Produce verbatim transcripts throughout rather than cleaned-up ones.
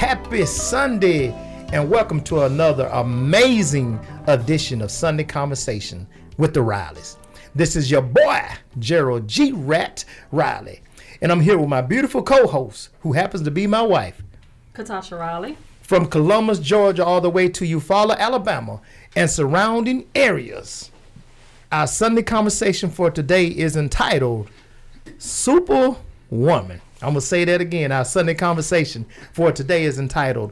happy Sunday, and welcome to another amazing edition of Sunday Conversation with the Rileys. This is your boy, Gerald G. Rat Riley, and I'm here with my beautiful co-host, who happens to be my wife, Katasha Riley. From Columbus, Georgia, all the way to Eufaula, Alabama, and surrounding areas. Our Sunday conversation for today is entitled Superwoman. I'm going to say that again. Our Sunday conversation for today is entitled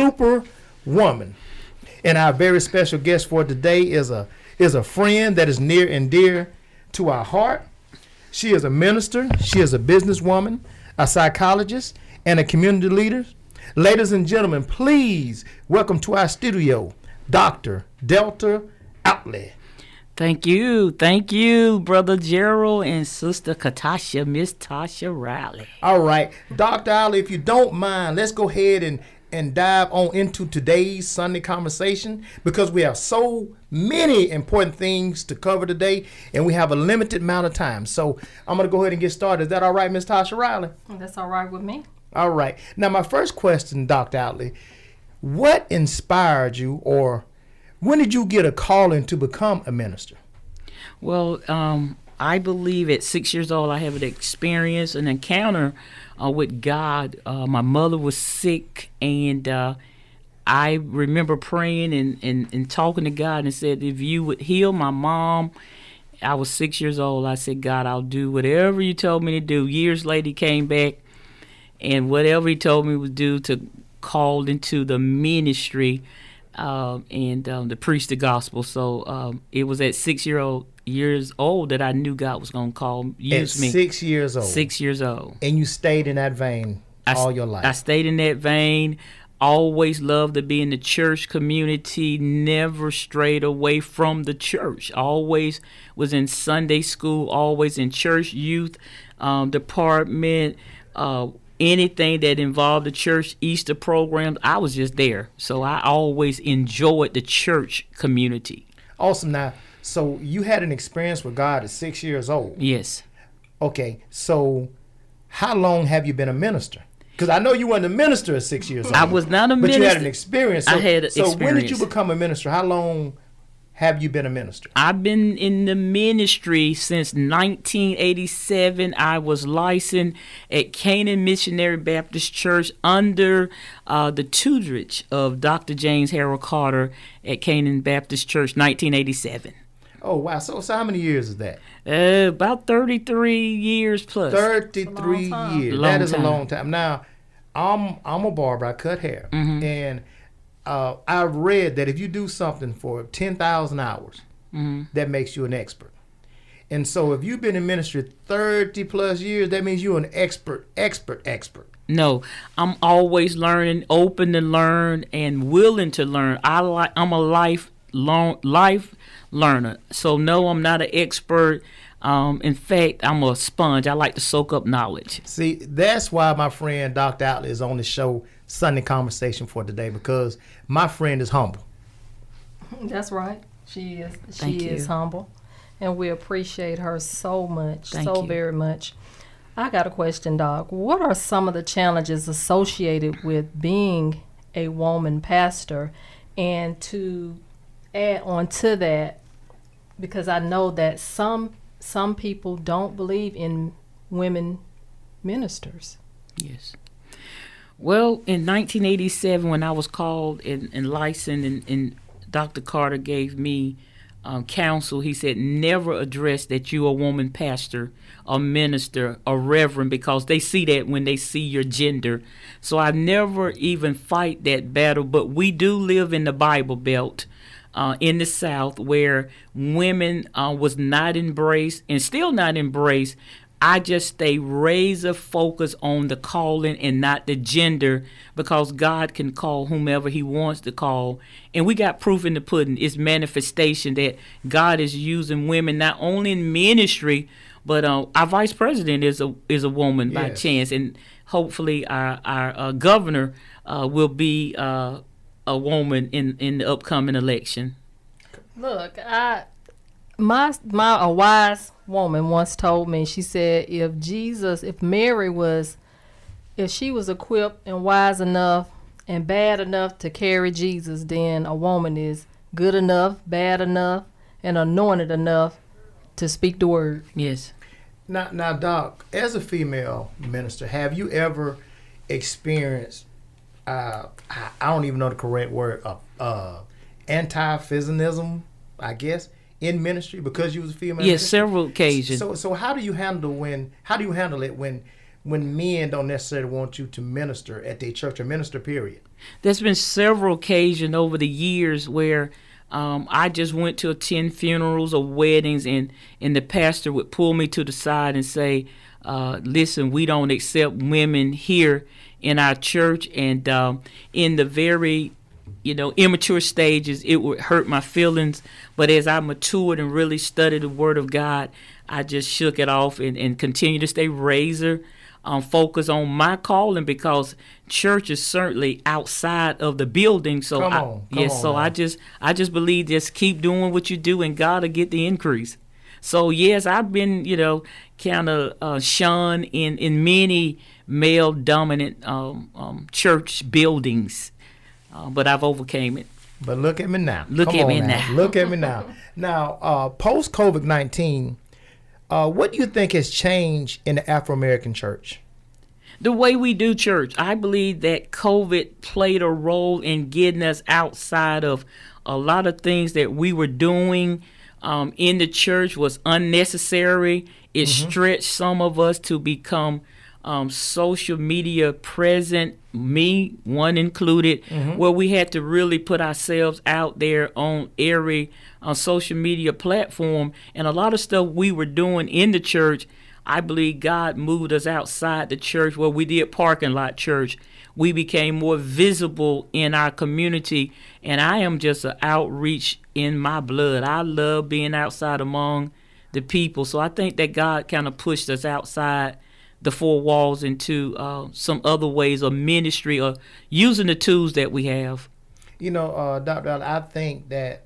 Superwoman. And our very special guest for today is a is a friend that is near and dear to our heart. She is a minister. She is a businesswoman, a psychologist, and a community leader. Ladies and gentlemen, please welcome to our studio, Doctor Delta Outley. Thank you. Thank you, Brother Gerald and Sister Katasha, Miss Tasha Riley. All right. Doctor Outley, if you don't mind, let's go ahead and, and dive on into today's Sunday conversation, because we have so many important things to cover today, and we have a limited amount of time. So I'm going to go ahead and get started. Is that all right, Miss Tasha Riley? That's all right with me. All right. Now, my first question, Doctor Outley, what inspired you, or when did you get a calling to become a minister? Well, um, I believe at six years old, I have an experience, an encounter uh, with God. Uh, my mother was sick, and uh, I remember praying and, and, and talking to God and said, if you would heal my mom. I was six years old. I said, God, I'll do whatever you told me to do. Years later, he came back, and whatever he told me to do, to call into the ministry uh, and um, to preach the gospel. So um, it was at six year old years old that I knew God was going to call use at me. Six years old. Six years old. And you stayed in that vein I, all your life. I stayed in that vein. Always loved to be in the church community. Never strayed away from the church. Always was in Sunday school. Always in church youth um, department. Uh, Anything that involved the church, Easter programs, I was just there. So I always enjoyed the church community. Awesome. Now, so you had an experience with God at six years old. Yes. Okay. So how long have you been a minister? Because I know you weren't a minister at six years old. I was not a but minister. But you had an experience. So, I had an so experience. when did you become a minister? How long have you been a minister? I've been in the ministry since nineteen eighty-seven. I was licensed at Canaan Missionary Baptist Church under uh, the tutorage of Doctor James Harold Carter at Canaan Baptist Church, nineteen eighty-seven. Oh, wow. So, so how many years is that? Uh, about thirty-three years plus. thirty-three years. Long that is time. a long time. Now, I'm I'm a barber. I cut hair. Mm-hmm. And uh, I've read that if you do something for ten thousand hours, Mm-hmm. that makes you an expert. And so if you've been in ministry thirty plus years, that means you're an expert, expert, expert. No, I'm always learning, open to learn, and willing to learn. I like. I'm a life long life learner. So no, I'm not an expert. Um, in fact, I'm a sponge. I like to soak up knowledge. See, that's why my friend Doctor Outley is on the show Sunday Conversation for today, because my friend is humble. That's right. She is. She Thank is you. humble, and we appreciate her so much, Thank so you. very much. I got a question, Doc. What are some of the challenges associated with being a woman pastor? And to add on to that, because I know that some some people don't believe in women ministers. Yes. Well, in nineteen eighty-seven, when I was called and, and licensed, and, and Doctor Carter gave me um, counsel, he said, never address that you a woman pastor, a minister, a reverend, because they see that when they see your gender. So I never even fight that battle. But we do live in the Bible Belt uh, in the South, where women uh, was not embraced and still not embraced. I just stay razor focused on the calling and not the gender, because God can call whomever he wants to call. And we got proof in the pudding. It's manifestation that God is using women not only in ministry, but uh, our vice president is a is a woman by Yes. chance. And hopefully our, our uh, governor uh, will be uh, a woman in, in the upcoming election. Look, I my my a wise woman once told me, she said, if Jesus, if Mary was, if she was equipped and wise enough and bad enough to carry Jesus, then a woman is good enough, bad enough, and anointed enough to speak the word. Yes. Now, now, Doc, as a female minister, have you ever experienced, uh, I, I don't even know the correct word, uh, uh, anti-physicism, I guess, in ministry because you was a female? Yes, minister? several occasions. So, so how do you handle when? How do you handle it when, when men don't necessarily want you to minister at their church or minister? Period. There's been several occasions over the years where um, I just went to attend funerals or weddings, and and the pastor would pull me to the side and say, uh, "Listen, we don't accept women here in our church." And um, in the very you know, immature stages, it would hurt my feelings. But as I matured and really studied the Word of God, I just shook it off and, and continue to stay razor um, focused on my calling, because church is certainly outside of the building. So come I, on, come yes, on so now. I just I just believe just keep doing what you do, and God will get the increase. So yes, I've been you know kind of uh, shunned in in many male dominant um, um, church buildings. Uh, but I've overcame it. But look at me now. Look Come at on me now. now. Look at me now. Now, uh, post COVID nineteen, uh, what do you think has changed in the Afro American church? The way we do church. I believe that COVID played a role in getting us outside of a lot of things that we were doing um, in the church was unnecessary. It Mm-hmm. stretched some of us to become Um, social media present, me, one included, Mm-hmm. where we had to really put ourselves out there on every uh, social media platform. And a lot of stuff we were doing in the church, I believe God moved us outside the church where we did parking lot church. We became more visible in our community. And I am just an outreach in my blood. I love being outside among the people. So I think that God kind of pushed us outside the four walls into uh, some other ways of ministry or using the tools that we have. You know, uh, Doctor Allen, I think that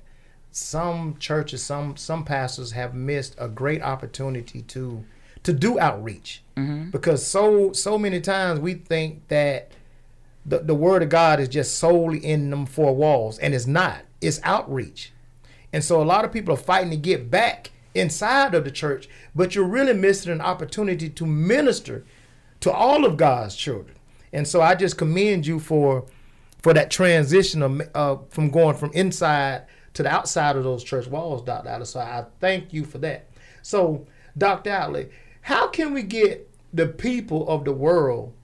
some churches, some some pastors have missed a great opportunity to to do outreach, Mm-hmm. because so so many times we think that the the word of God is just solely in them four walls, and it's not. It's outreach, and so a lot of people are fighting to get back inside of the church, but you're really missing an opportunity to minister to all of God's children. And so I just commend you for for that transition of uh, from going from inside to the outside of those church walls, Doctor Allen. So I thank you for that. So, Doctor Allen, how can we get the people of the world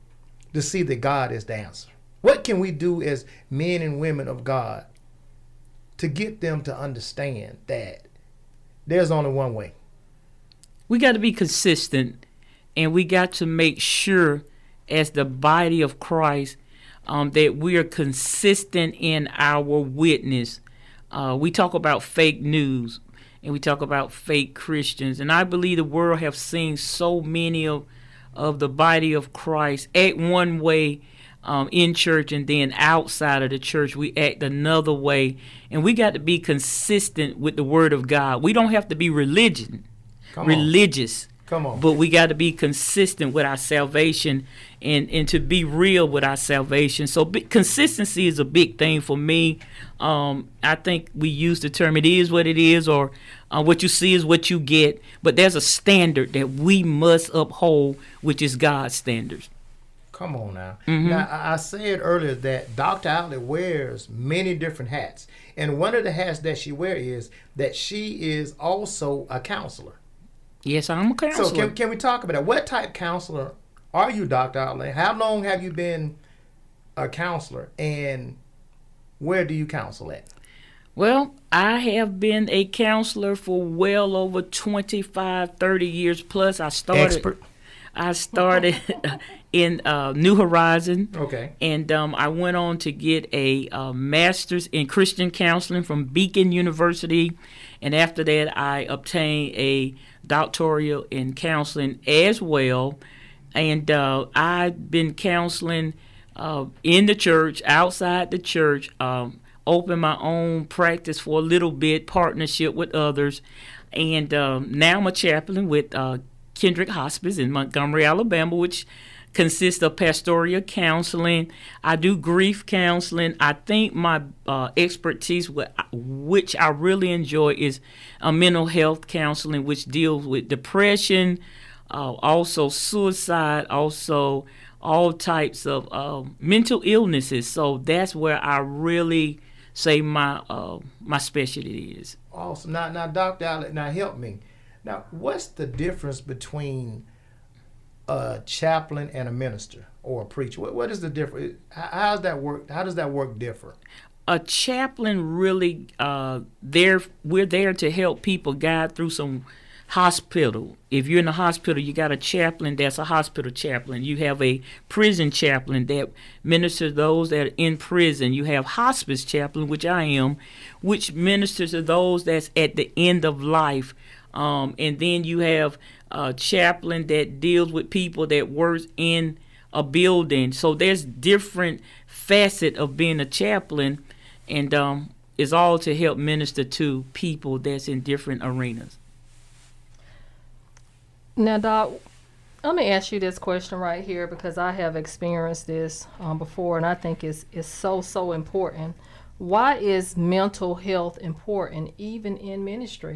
to see that God is the answer? What can we do as men and women of God to get them to understand that there's only one way? We got to be consistent, and we got to make sure as the body of Christ um, that we are consistent in our witness. Uh, we talk about fake news, and we talk about fake Christians, and I believe the world have seen so many of, of the body of Christ act one way Um, in church, and then outside of the church we act another way. And we got to be consistent with the word of God. We don't have to be religion Come on. religious Come on. but we got to be consistent with our salvation, and and to be real with our salvation. So be, consistency is a big thing for me. um, I think we use the term it is what it is, or uh, what you see is what you get, but there's a standard that we must uphold, which is God's standards. Come on now. Mhm. Now, I I said earlier that Doctor Allen wears many different hats. And one of the hats that she wears is that she is also a counselor. Yes, I'm a counselor. So can, can we talk about that? What type counselor are you, Doctor Allen? How long have you been a counselor, and where do you counsel at? Well, I have been a counselor for well over twenty-five, thirty years plus. I started Expert. I started in uh, New Horizon, Okay. and um, I went on to get a uh, master's in Christian counseling from Beacon University, and after that I obtained a doctoral in counseling as well. And uh, I've been counseling uh, in the church, outside the church, um, opened my own practice for a little bit, partnership with others, and um, now I'm a chaplain with uh, Kendrick Hospice in Montgomery, Alabama, which consists of pastoral counseling. I do grief counseling. I think my uh, expertise, which I really enjoy, is uh, mental health counseling, which deals with depression, uh, also suicide, also all types of uh, mental illnesses. So that's where I really say my uh, my specialty is. Awesome. Now, now, Doctor Allen, now help me. Now, what's the difference between a chaplain and a minister or a preacher? What, what is the difference? How, how's that work? How does that work differ? A chaplain really, uh, there we're there to help people guide through some hospital. If you're in a hospital, you got a chaplain that's a hospital chaplain. You have a prison chaplain that ministers those that are in prison. You have hospice chaplain, which I am, which ministers to those that's at the end of life. Um, and then you have a chaplain that deals with people that work in a building. So there's different facet of being a chaplain, and um, it's all to help minister to people that's in different arenas. Now, Doc, let me ask you this question right here, because I have experienced this um, before, and I think it's, it's so, so important. Why is mental health important, even in ministry?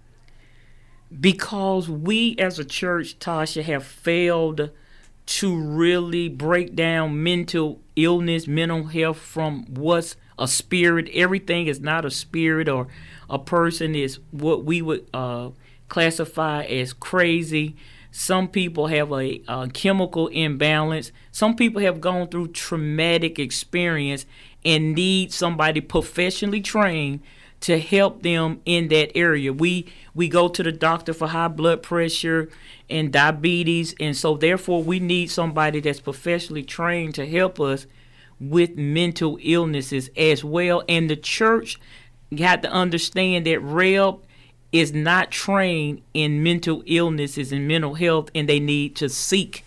Because we as a church, Tasha, have failed to really break down mental illness, mental health from what's a spirit. Everything is not a spirit, or a person is what we would uh, classify as crazy. Some people have a, a chemical imbalance. Some people have gone through traumatic experience and need somebody professionally trained to help them in that area. We we go to the doctor for high blood pressure and diabetes, and so therefore we need somebody that's professionally trained to help us with mental illnesses as well. And the church got to understand that R E B is not trained in mental illnesses and mental health, and they need to seek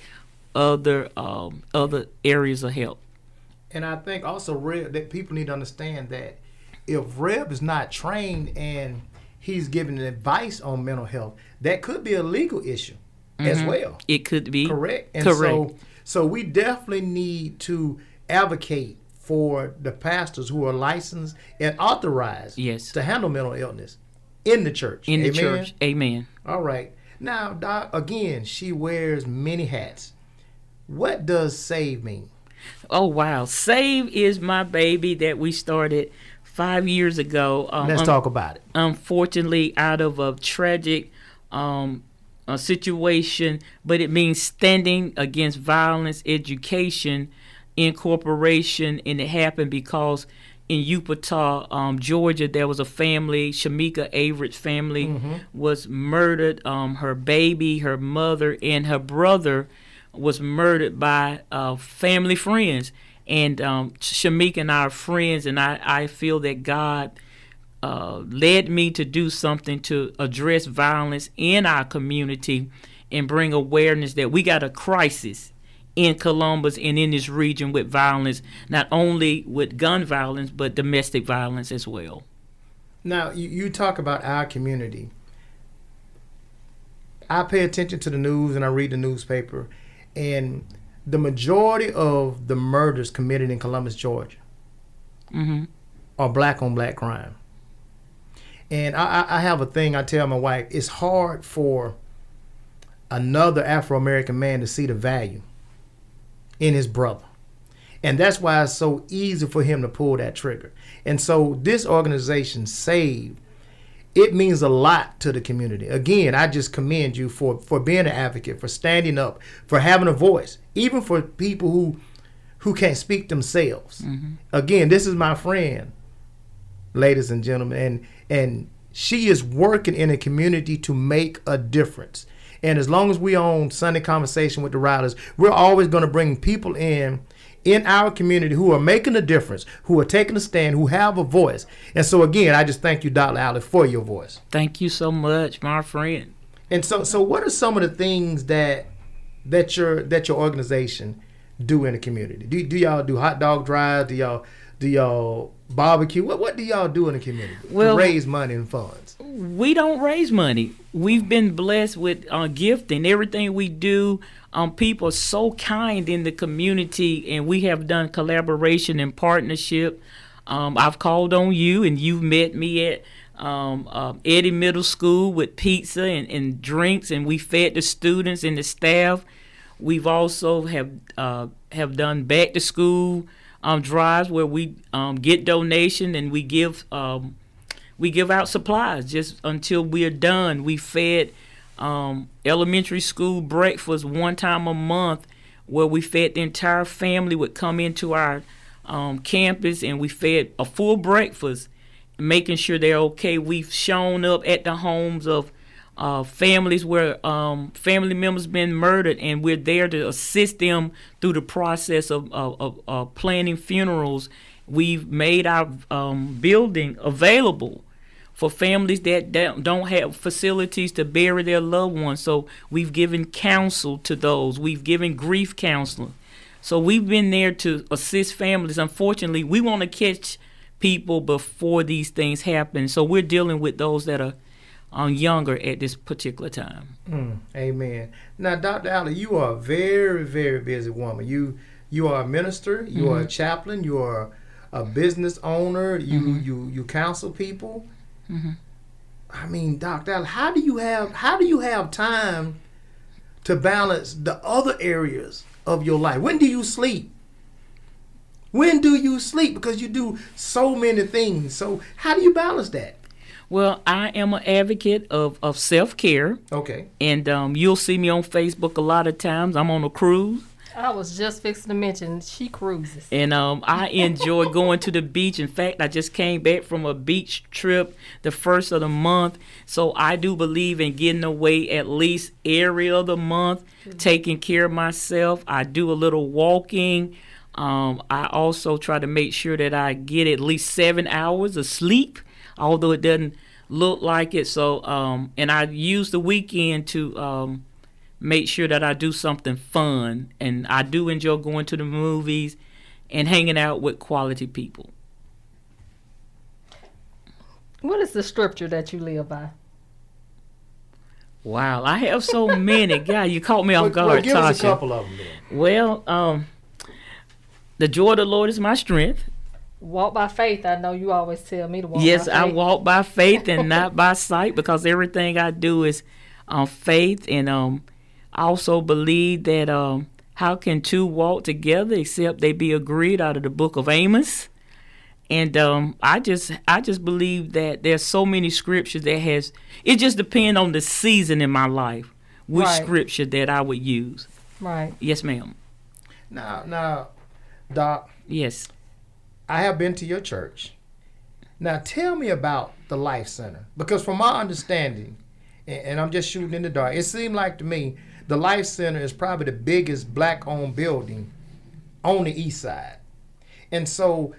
other um, other areas of help. And I think also R E B, that people need to understand that if R E B is not trained and he's giving advice on mental health, that could be a legal issue mm-hmm. as well. It could be. Correct. And Correct. So, so we definitely need to advocate for the pastors who are licensed and authorized yes. to handle mental illness in the church. In Amen? the church. Amen. All right. Now, Doc, again, she wears many hats. What does SAVE mean? Oh, wow. SAVE is my baby that we started five years ago. Um, Let's un- talk about it. Unfortunately, out of a tragic um, a situation, but it means standing against violence, education, incorporation, and it happened because in Upatar, um, Georgia, there was a family, Shamika Averett's family mm-hmm. was murdered. Um, her baby, her mother, and her brother was murdered by uh, family friends. And um, Shamika and I are friends, and I, I feel that God uh, led me to do something to address violence in our community and bring awareness that we got a crisis in Columbus and in this region with violence, not only with gun violence, but domestic violence as well. Now, you, you talk about our community. I pay attention to the news and I read the newspaper, and the majority of the murders committed in Columbus, Georgia, mm-hmm. are black on black crime. And I, I have a thing I tell my wife: it's hard for another Afro-American man to see the value in his brother. And that's why it's so easy for him to pull that trigger. And so this organization, SAVE, it means a lot to the community. Again, I just commend you for, for being an advocate, for standing up, for having a voice, even for people who who can't speak themselves. Mm-hmm. Again, this is my friend, ladies and gentlemen, and and she is working in a community to make a difference. And as long as we own Sunday Conversation with the Riders, we're always going to bring people in in our community who are making a difference, who are taking a stand, who have a voice. And so, again, I just thank you, Doctor Allen, for your voice. Thank you so much, my friend. And so, so what are some of the things that that your that your organization do in the community? Do do y'all do hot dog drives? Do y'all do y'all barbecue. What what do y'all do in the community Well, to raise money and funds? We don't raise money. We've been blessed with uh, gifting. Everything we do, um, people are so kind in the community, and we have done collaboration and partnership. Um, I've called on you, and you've met me at um, uh, Eddie Middle School with pizza and, and drinks, and we fed the students and the staff. We've also have uh, have done back to school um, drives where we um, get donation and we give. Um, We give out supplies just until we are done. We fed um, elementary school breakfast one time a month where we fed the entire family would come into our um, campus, and we fed a full breakfast, making sure they're okay. We've shown up at the homes of uh, families where um, family members been murdered, and we're there to assist them through the process of, of, of, of planning funerals. We've made our um, building available for families that don't have facilities to bury their loved ones. So we've given counsel to those. We've given grief counseling. So we've been there to assist families. Unfortunately, we want to catch people before these things happen. So we're dealing with those that are um, younger at this particular time. Mm, amen. Now, Doctor Allen, you are a very, very busy woman. You you are a minister. You mm-hmm. are a chaplain. You are a business owner. You mm-hmm. you you counsel people. Mm-hmm. I mean, Doctor Allen, how do you have how do you have time to balance the other areas of your life? When do you sleep? When do you sleep? Because you do so many things. So how do you balance that? Well, I am an advocate of, of self-care. Okay. And um, you'll see me on Facebook a lot of times. I'm on a cruise. I was just fixing to mention she cruises. And um, I enjoy going to the beach. In fact, I just came back from a beach trip the first of the month. So I do believe in getting away at least every other month, mm-hmm. taking care of myself. I do a little walking. Um, I also try to make sure that I get at least seven hours of sleep, although it doesn't look like it. So, um, and I use the weekend to um, make sure that I do something fun. And I do enjoy going to the movies and hanging out with quality people. What is the scripture that you live by? Wow, I have so many. God, you caught me off well, guard, well, give Tasha. us a couple of them then. Well, um, the joy of the Lord is my strength. Walk by faith. I know you always tell me to walk yes, by faith. Yes, I walk by faith and not by sight, because everything I do is on um, faith. And um, I also believe that um, how can two walk together except they be agreed, out of the book of Amos. And um, I just I just believe that there's so many scriptures that has, it just depends on the season in my life, which right. scripture that I would use. Right. Yes, ma'am. Now, now, Doc. Yes. I have been to your church. Now tell me about the Life Center, because from my understanding, and, and I'm just shooting in the dark, it seemed like to me the Life Center is probably the biggest black-owned building on the east side. And so,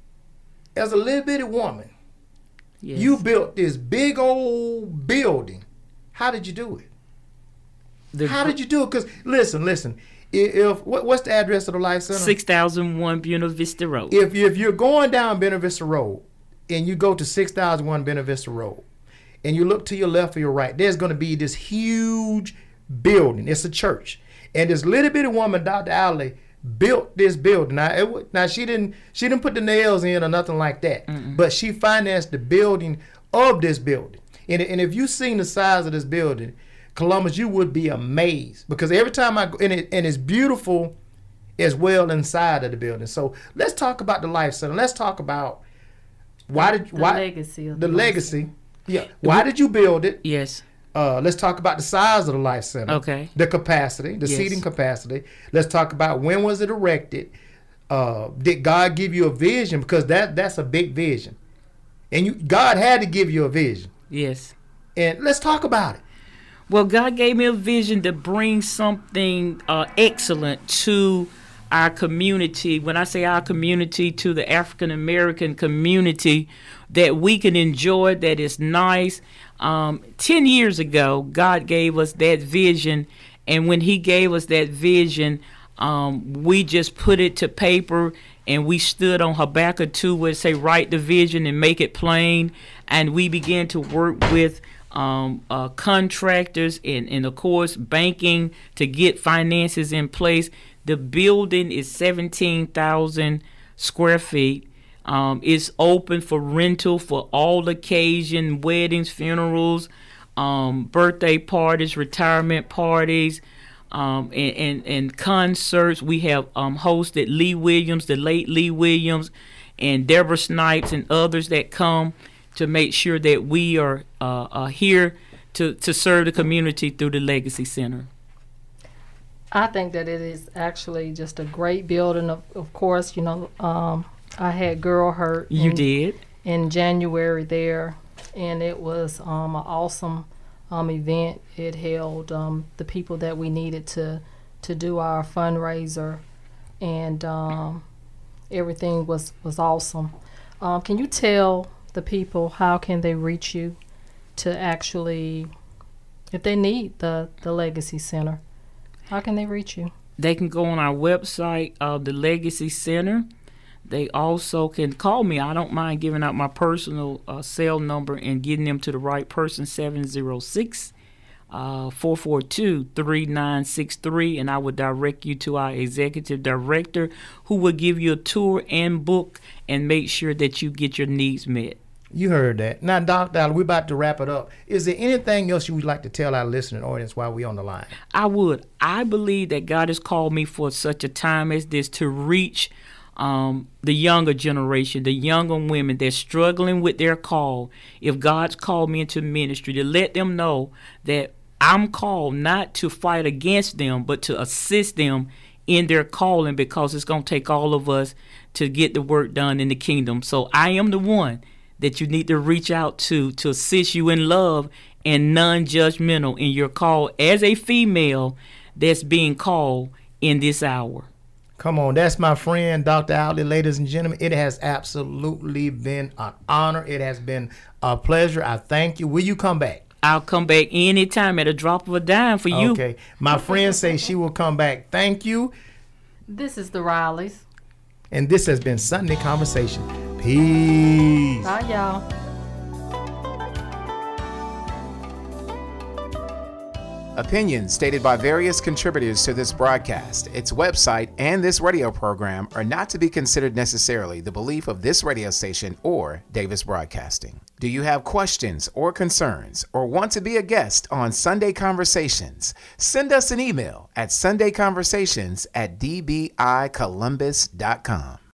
as a little bitty woman, yes. you built this big old building. How did you do it? The, How did you do it? Because listen, listen. If what, what's the address of the Life Center? six thousand one Buena Vista Road. If you, if you're going down Buena Vista Road and you go to six thousand one Buena Vista Road and you look to your left or your right, there's going to be this huge building. It's a church, and this little bitty woman, Doctor Alley, built this building. Now, it, now she didn't she didn't put the nails in or nothing like that, Mm-mm. but she financed the building of this building. And and if you've seen the size of this building, Columbus, you would be amazed, because every time I go, and, it, and it's beautiful as well inside of the building. So let's talk about the Life Center. Let's talk about why did the why legacy of the, the legacy. Yeah, why did you build it? Yes. Uh, let's talk about the size of the Life Center. Okay. The capacity, the yes. seating capacity. Let's talk about when was it erected. Uh, did God give you a vision? Because that that's a big vision, and you God had to give you a vision. Yes. And let's talk about it. Well, God gave me a vision to bring something uh, excellent to our community. When I say our community, to the African American community, that we can enjoy, that is nice. Um, ten years ago, God gave us that vision, and when he gave us that vision, um, we just put it to paper, and we stood on Habakkuk two, where it say, write the vision and make it plain. And we began to work with um, uh, contractors and, and, of course, banking to get finances in place. The building is seventeen thousand square feet. Um, it's open for rental for all occasion, weddings, funerals, um, birthday parties, retirement parties, um, and, and, and concerts. We have um, hosted Lee Williams, the late Lee Williams, and Deborah Snipes and others that come to make sure that we are uh, uh, here to, to serve the community through the Legacy Center. I think that it is actually just a great building. Of, of course, you know, um, I had Girl Hurt. You in, did? In January there, and it was um, an awesome um, event. It held um, the people that we needed to, to do our fundraiser, and um, everything was, was awesome. Um, can you tell the people how can they reach you to actually, if they need the, the Legacy Center? How can they reach you? They can go on our website, uh, the Legacy Center. They also can call me. I don't mind giving out my personal uh, cell number and getting them to the right person, seven zero six, four four two, three nine six three, and I will direct you to our executive director, who will give you a tour and book and make sure that you get your needs met. You heard that. Now, Doctor Allen, we're about to wrap it up. Is there anything else you would like to tell our listening audience while we're on the line? I would. I believe that God has called me for such a time as this to reach um, the younger generation, the younger women that's struggling with their call. If God's called me into ministry, to let them know that I'm called not to fight against them, but to assist them in their calling, because it's going to take all of us to get the work done in the kingdom. So I am the one that you need to reach out to to assist you in love and non-judgmental in your call as a female that's being called in this hour. Come on, that's my friend, Doctor Allen. Ladies and gentlemen, it has absolutely been an honor. It has been a pleasure. I thank you. Will you come back? I'll come back anytime at a drop of a dime for you. Okay. My friend says she will come back. Thank you. This is the Rileys. And this has been Sunday Conversation. Peace. Bye, y'all. Opinions stated by various contributors to this broadcast, its website, and this radio program are not to be considered necessarily the belief of this radio station or Davis Broadcasting. Do you have questions or concerns or want to be a guest on Sunday Conversations? Send us an email at sunday conversations at d b i columbus dot com.